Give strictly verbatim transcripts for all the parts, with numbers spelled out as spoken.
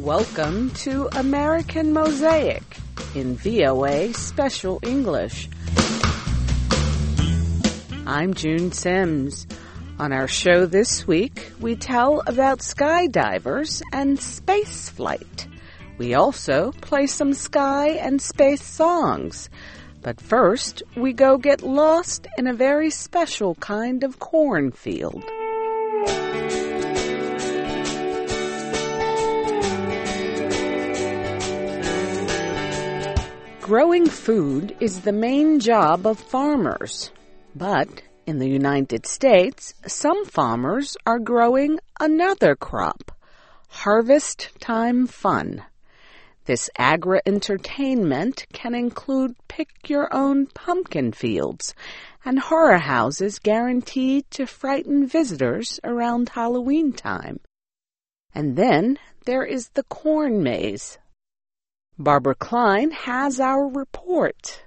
Welcome to American Mosaic in V O A Special English. I'm June Sims. On our show this week, we tell about skydivers and space flight. We also play some sky and space songs. But first, we go get lost in a very special kind of cornfield. Growing food is the main job of farmers. But in the United States, some farmers are growing another crop, harvest time fun. This agri-entertainment can include pick-your-own pumpkin fields and horror houses guaranteed to frighten visitors around Halloween time. And then there is the corn maze. Barbara Klein has our report.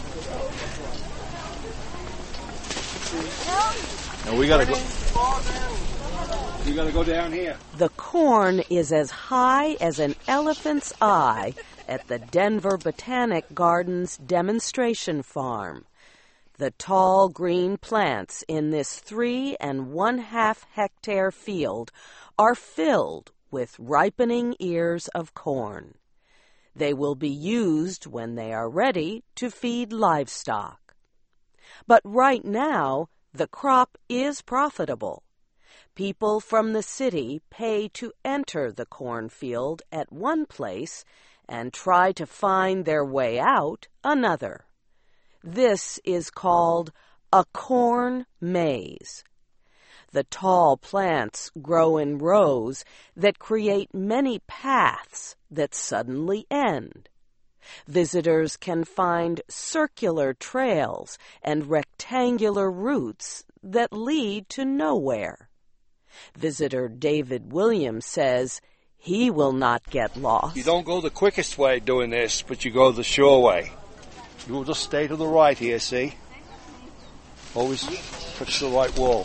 Now we gotta go. We gotta go down here. The corn is as high as an elephant's eye at the Denver Botanic Gardens demonstration farm. The tall green plants in this three and one half hectare field are filled with ripening ears of corn. They will be used when they are ready to feed livestock. But right now, the crop is profitable. People from the city pay to enter the cornfield at one place and try to find their way out another. This is called a corn maze. The tall plants grow in rows that create many paths that suddenly end. Visitors can find circular trails and rectangular routes that lead to nowhere. Visitor David Williams says he will not get lost. You don't go the quickest way doing this, but you go the sure way. You will just stay to the right here, see? Always touch the right wall.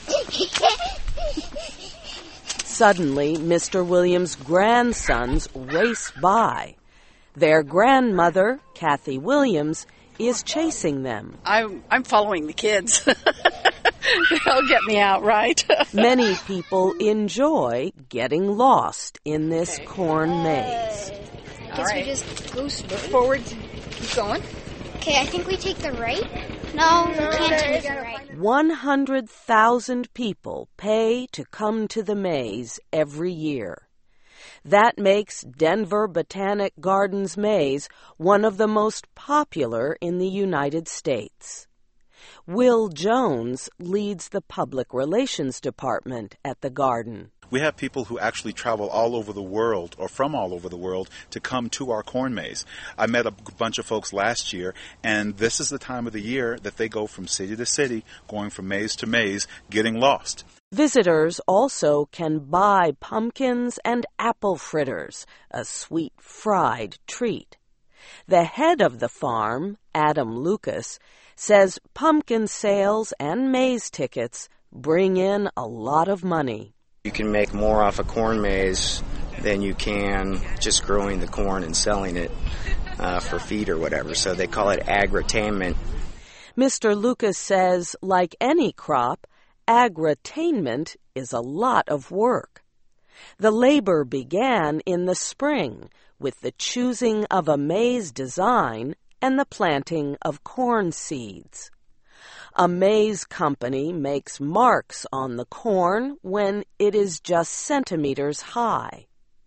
Suddenly, Mister Williams' grandsons race by. Their grandmother, Kathy Williams, is chasing them. I'm, I'm following the kids. They'll get me out, right? Many people enjoy getting lost in this okay. corn maze. I guess right. we just go forward and keep going. Okay, I think we take the right. No, we can't take the right. one hundred thousand people pay to come to the maze every year. That makes Denver Botanic Gardens Maze one of the most popular in the United States. Will Jones leads the public relations department at the garden. We have people who actually travel all over the world or from all over the world to come to our corn maze. I met a bunch of folks last year, and this is the time of the year that they go from city to city, going from maze to maze, getting lost. Visitors also can buy pumpkins and apple fritters, a sweet fried treat. The head of the farm, Adam Lucas, says pumpkin sales and maze tickets bring in a lot of money. You can make more off a corn maze than you can just growing the corn and selling it uh, for feed or whatever. So they call it agritainment. Mister Lucas says, like any crop, agritainment is a lot of work. The labor began in the spring with the choosing of a maze design and the planting of corn seeds. A maize company makes marks on the corn when it is just centimeters high.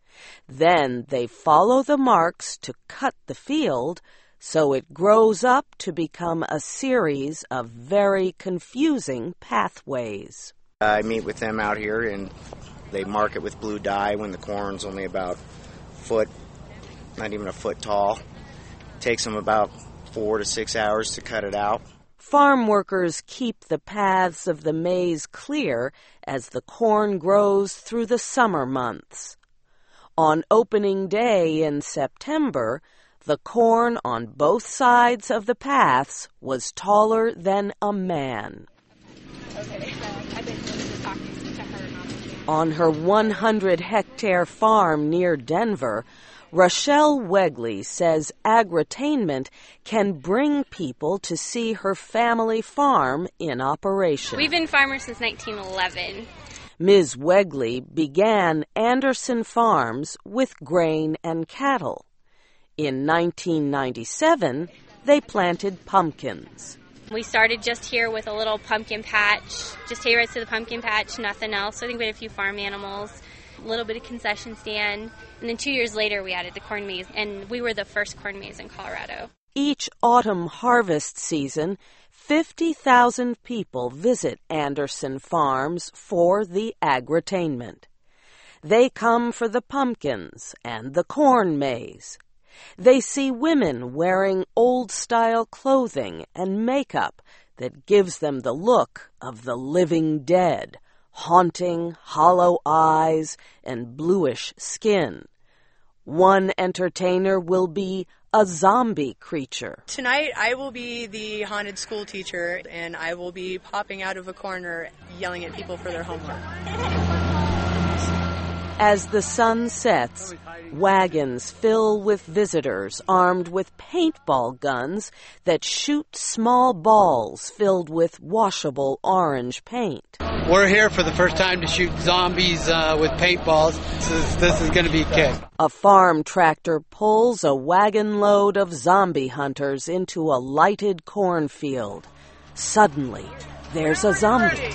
Then they follow the marks to cut the field so it grows up to become a series of very confusing pathways. I meet with them out here and they mark it with blue dye when the corn's only about a foot, not even a foot tall. It takes them about four to six hours to cut it out. Farm workers keep the paths of the maze clear as the corn grows through the summer months. On opening day in September, the corn on both sides of the paths was taller than a man. Okay, so I've been talking to her about the On her one hundred hectare farm near Denver, Rochelle Wegley says agritainment can bring people to see her family farm in operation. We've been farmers since nineteen eleven. Miz Wegley began Anderson Farms with grain and cattle. In nineteen ninety-seven, they planted pumpkins. We started just here with a little pumpkin patch, just hay rides to the pumpkin patch, nothing else. So I think we had a few farm animals, a little bit of concession stand, and then two years later we added the corn maze, and we were the first corn maze in Colorado. Each autumn harvest season, fifty thousand people visit Anderson Farms for the agritainment. They come for the pumpkins and the corn maze. They see women wearing old-style clothing and makeup that gives them the look of the living dead, haunting hollow eyes and bluish skin. One entertainer will be a zombie creature. Tonight I will be the haunted school teacher, and I will be popping out of a corner yelling at people for their homework. As the sun sets, wagons fill with visitors armed with paintball guns that shoot small balls filled with washable orange paint. We're here for the first time to shoot zombies uh, with paintballs. This is, this is going to be a kick. A farm tractor pulls a wagon load of zombie hunters into a lighted cornfield. Suddenly, there's a zombie.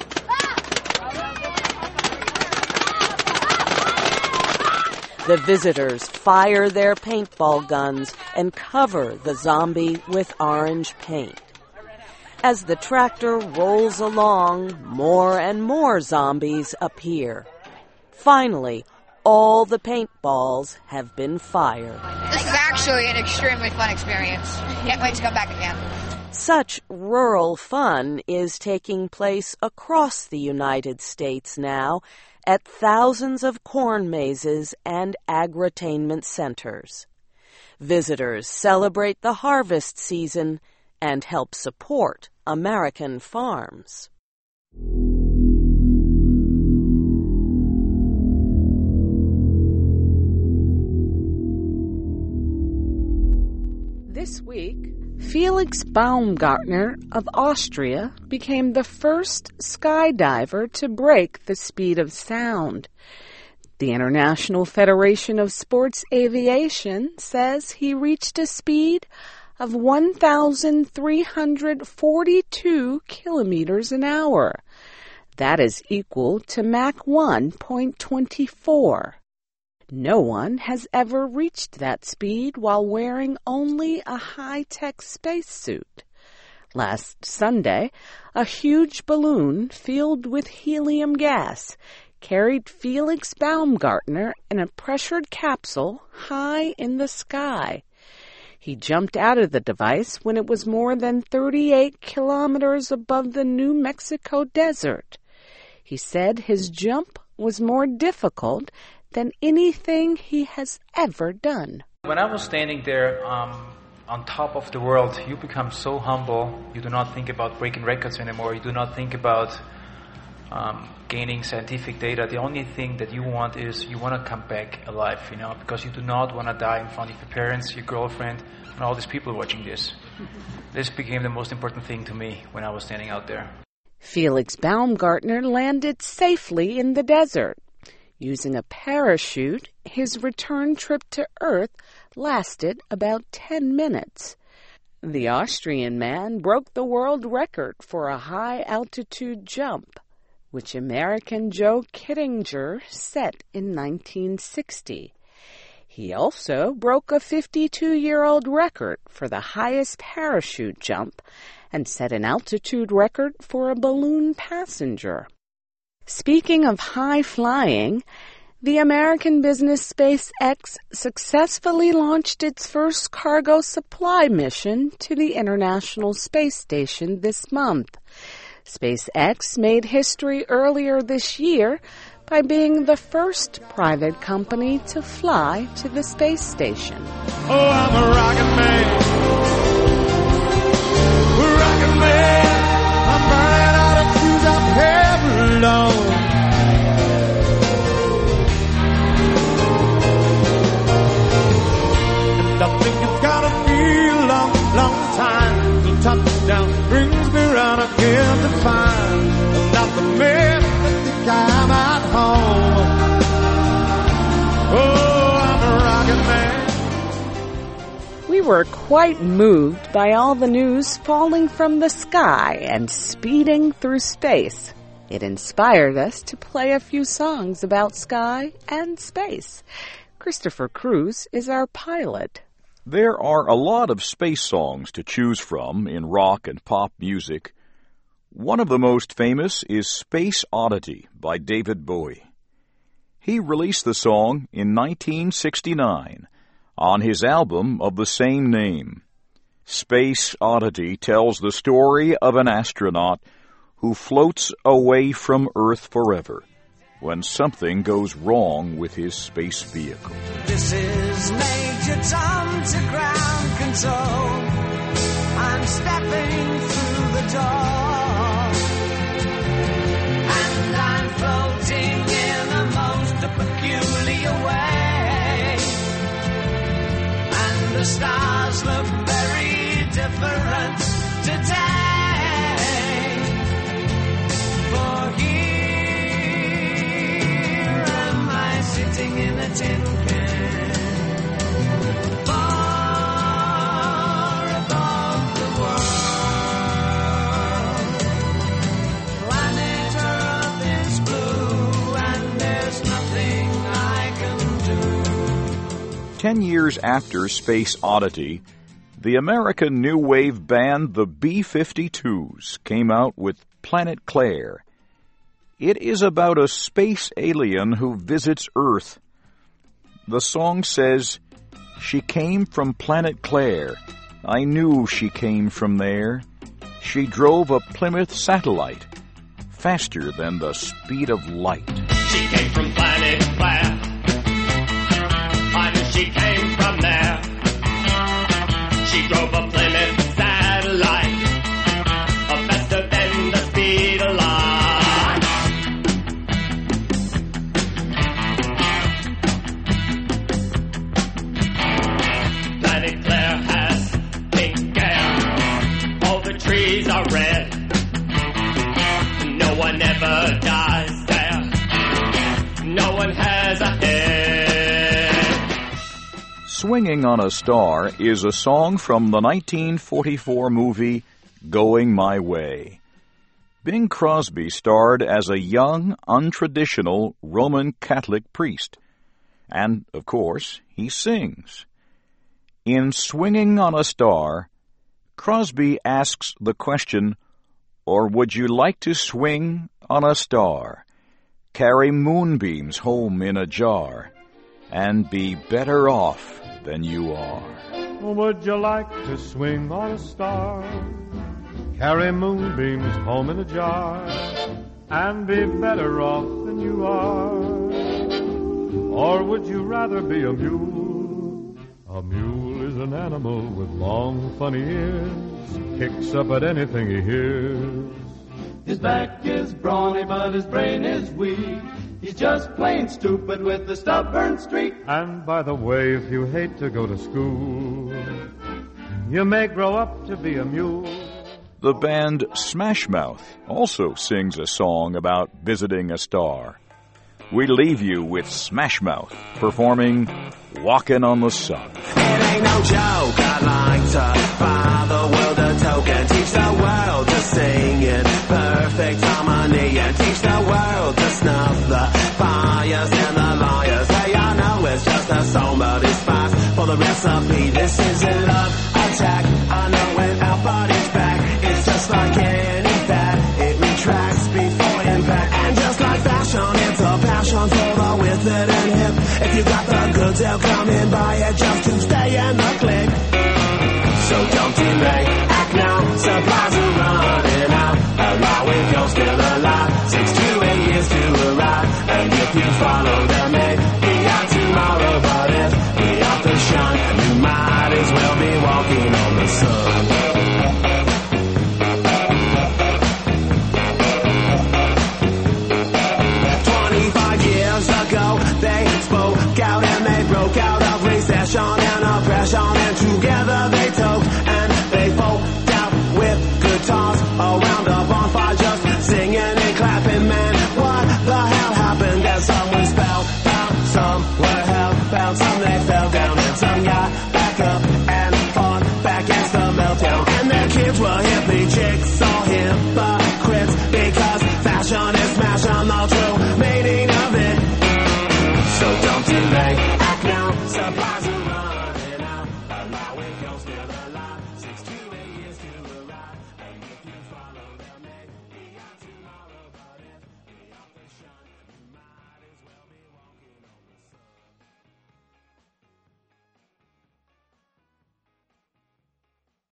The visitors fire their paintball guns and cover the zombie with orange paint. As the tractor rolls along, more and more zombies appear. Finally, all the paintballs have been fired. This is actually an extremely fun experience. Can't wait to come back again. Such rural fun is taking place across the United States now at thousands of corn mazes and agritainment centers. Visitors celebrate the harvest season and help support American farms. This week, Felix Baumgartner of Austria became the first skydiver to break the speed of sound. The International Federation of Sports Aviation says he reached a speed of one thousand three hundred forty-two kilometers an hour. That is equal to Mach one point two four. No one has ever reached that speed while wearing only a high-tech spacesuit. Last Sunday, a huge balloon filled with helium gas carried Felix Baumgartner in a pressured capsule high in the sky. He jumped out of the device when it was more than thirty-eight kilometers above the New Mexico desert. He said his jump was more difficult than anything he has ever done. When I was standing there um, on top of the world, you become so humble. You do not think about breaking records anymore. You do not think about um, gaining scientific data. The only thing that you want is you want to come back alive, you know, because you do not want to die in front of your parents, your girlfriend, and all these people watching this. This became the most important thing to me when I was standing out there. Felix Baumgartner landed safely in the desert. Using a parachute, his return trip to Earth lasted about ten minutes. The Austrian man broke the world record for a high-altitude jump, which American Joe Kittinger set in nineteen sixty. He also broke a fifty-two-year-old record for the highest parachute jump and set an altitude record for a balloon passenger. Speaking of high flying, the American business SpaceX successfully launched its first cargo supply mission to the International Space Station this month. SpaceX made history earlier this year by being the first private company to fly to the space station. Oh, I'm a rocket man. Rocket man. I'm burning out of fuse I've ever known. think it's gotta be a long, long time till touchdown brings me round again to find I'm not the man that think I'm at home. Oh, I'm a rockin' man. We were quite moved by all the news falling from the sky and speeding through space. It inspired us to play a few songs about sky and space. Christopher Cruz is our pilot. There are a lot of space songs to choose from in rock and pop music. One of the most famous is Space Oddity by David Bowie. He released the song in nineteen sixty-nine on his album of the same name. Space Oddity tells the story of an astronaut who floats away from Earth forever when something goes wrong with his space vehicle. This is Major Tom to ground control. I'm stepping through the door, and I'm floating in a most peculiar way, and the stars look very different today. For here am I sitting in a tin can, far above the world. Planet Earth is blue and there's nothing I can do. Ten years after Space Oddity, the American new wave band the B fifty-twos came out with Planet Claire. It is about a space alien who visits Earth. The song says, "She came from Planet Claire. I knew she came from there. She drove a Plymouth satellite, faster than the speed of light." She came from Planet Claire. I knew she came from there. She drove a Plymouth satellite, faster than the speed of light. Planet Claire has pink hair. All the trees are red. No one ever dies there. No one has a head. Swinging on a Star is a song from the nineteen forty-four movie Going My Way. Bing Crosby starred as a young, untraditional Roman Catholic priest. And, of course, he sings. In Swinging on a Star, Crosby asks the question, "Or would you like to swing on a star, carry moonbeams home in a jar, and be better off than you are?" Would you like to swing on a star, carry moonbeams home in a jar, and be better off than you are? Or would you rather be a mule? A mule is an animal with long, funny ears, kicks up at anything he hears. His back is brawny, but his brain is weak. He's just plain stupid with a stubborn streak. And by the way, if you hate to go to school, you may grow up to be a mule. The band Smash Mouth also sings a song about visiting a star. We leave you with Smash Mouth performing Walkin' on the Sun. It ain't no joke, I'd like to buy the world a token, teach the world to sing in perfect harmony, and teach the world to snuff the fires and the liars. Hey, I know it's just a song, but it's fast for the recipe. This is a love attack. I know when our body's back, it's just like any fat. It retracts before impact, and just like fashion, it's a passion for the withered and hip. If you got the goods, they'll come in, buy it just to stay in the clique.